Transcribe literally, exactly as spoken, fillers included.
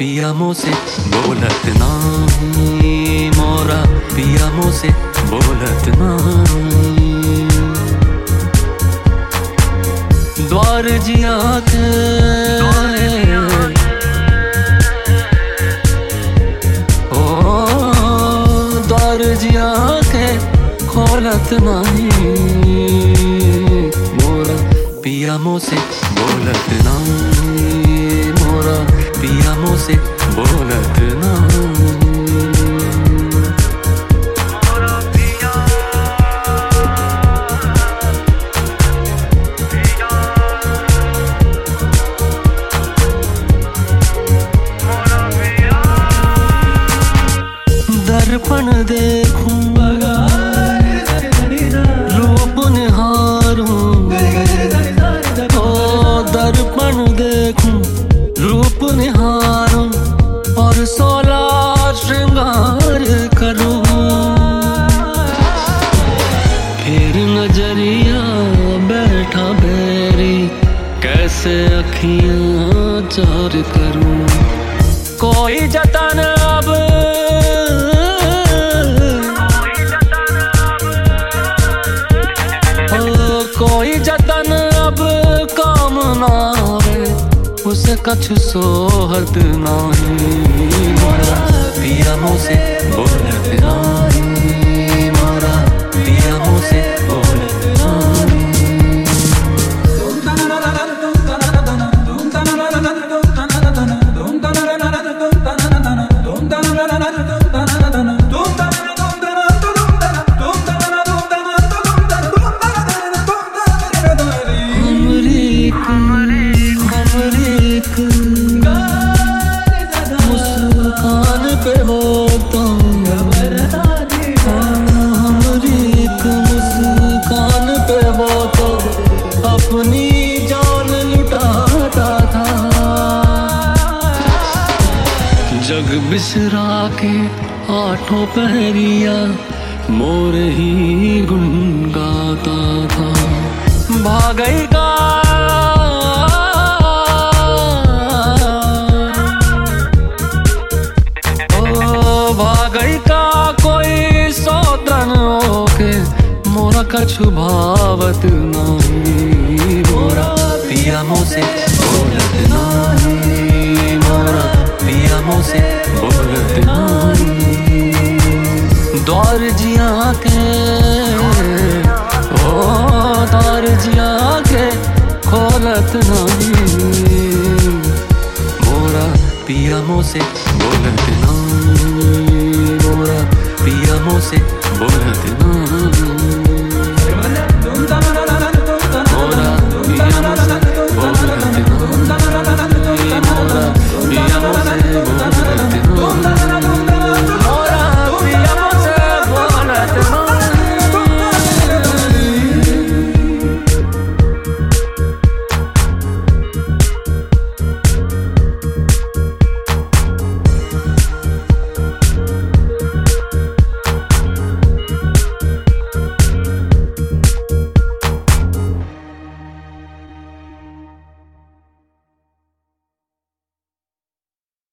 पिया मोसे बोलत नाही, मोरा पिया मोसे बोलत नाही। द्वार जिया के ओ द्वार जिया के खोलत नहीं, मोरा पिया मोसे बोलत नाही, मोरा पिया मोसे बोलत नाही। दर्पण देखूं रूप निहारूं, ओ दर्पण देखूं रूप निहारूं और सोला श्रृंगार करूं। फिर नजरिया बैठा बैरी, कैसे अखियां चार करूं। कोई जतन अब कोई जतन अब काम नावे, उसे कछु सोहत नाही, मोरा पिया मोसे बोलत नाही, मोरा पिया मोसे बोलत नाही। मुस्कान पे हो तो हमारी एक मुस्कान पे हो तो अपनी जान लुटाता था। जग बिसरा के आठों पहरिया मोर ही गुन गाता था। भागई का भागई का कोई सौतन होके, मोरा कछु भावत नहीं, मोरा पिया मोसे बोलत नहीं, मोरा पिया मोसे बोलत नहीं। द्वार जिया के ओ द्वार जिया के खोलत नहीं, मोरा पिया मोसे बोलत नहीं, मोरा पिया मोसे बोलत नहीं।